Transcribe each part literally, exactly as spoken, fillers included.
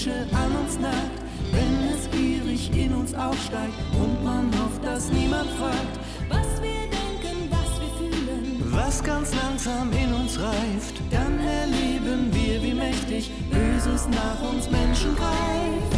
Seelische an uns nagt, wenn es gierig in uns aufsteigt und man hofft, dass niemand fragt, was wir denken, was wir fühlen, was ganz langsam in uns reift, dann erleben wir, wie mächtig Böses nach uns Menschen greift.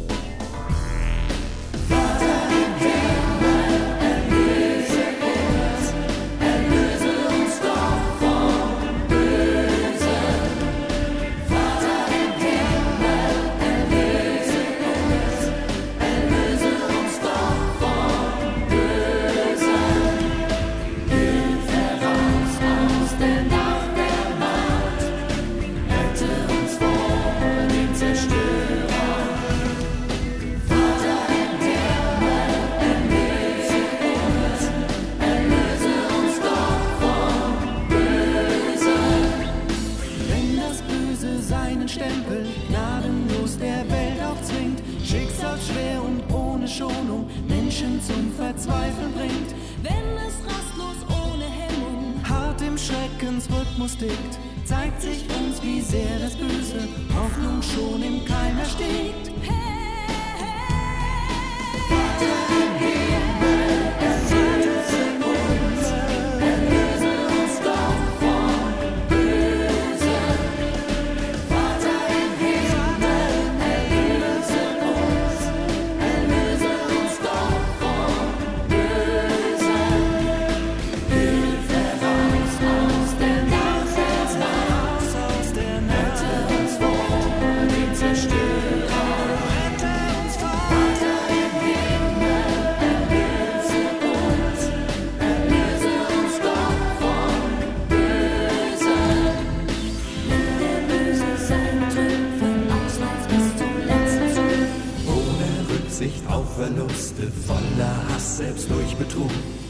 Stempel gnadenlos der Welt aufzwingt, schicksalsschwer und ohne Schonung Menschen zum Verzweifeln bringt. Wenn es rastlos ohne Hemmung hart im Schreckensrhythmus tickt, zeigt sich uns, wie sehr das Böse Hoffnung schon im Keim erstickt. Hey, auf Verluste, voller Hass, selbst durch Betrug.